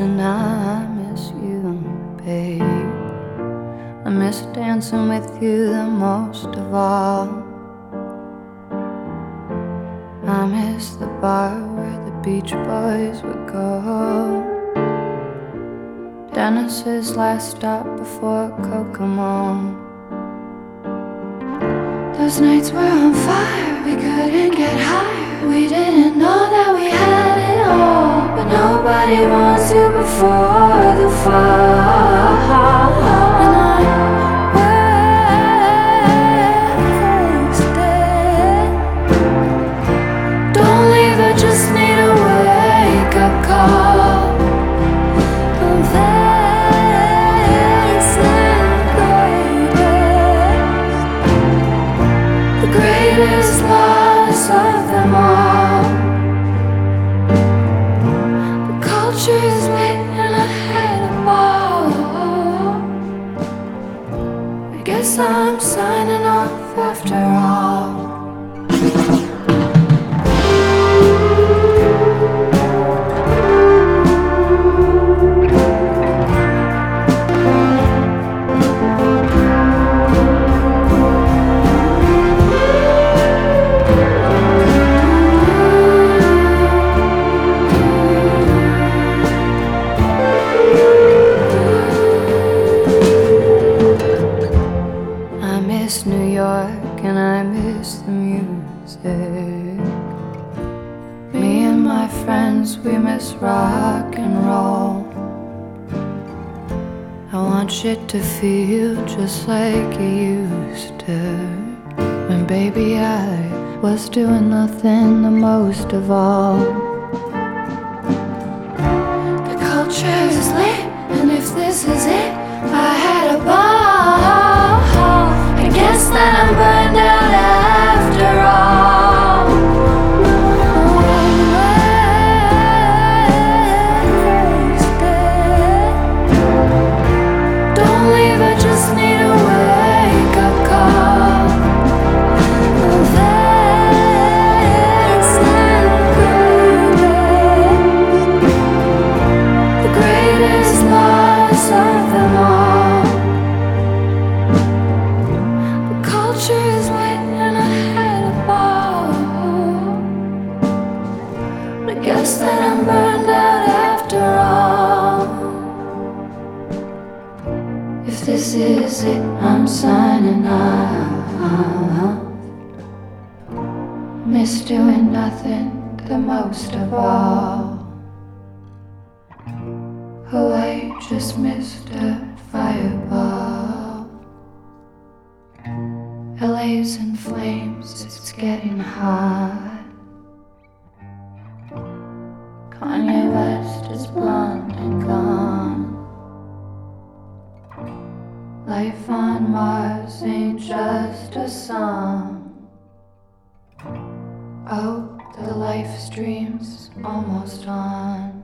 and I miss you, babe. I miss dancing with you the most of all. I miss the bar where the Beach Boys would go, Dennis's last stop before Kokomo. Those nights were on fire, we couldn't get higher. We didn't know that we had it all, but nobody wants you before the fall. And I wasted. Don't leave, I just need a wake-up call. I'm facing the greatest loss of them all. The culture is lit and I had a ball. I guess I'm signing off after all. New York and I miss the music. Me and my friends, we miss rock and roll. I want shit to feel just like it used to, when baby I was doing nothing the most of all. The culture is lit, and if this is it, I had a ball. I guess that I'm burned out after all. Don't leave, I just need a wake-up call. I'm facing the greatest loss of them all. Culture is lit and I had a ball. I guess that I'm burned out after all. If this is it, I'm signing off. Miss doing nothing the most of all. Oh, I just missed a fireball. LA's in flames, it's getting hot. Kanye West is blonde and gone. Life on Mars ain't just a song. Oh, the live stream's almost on.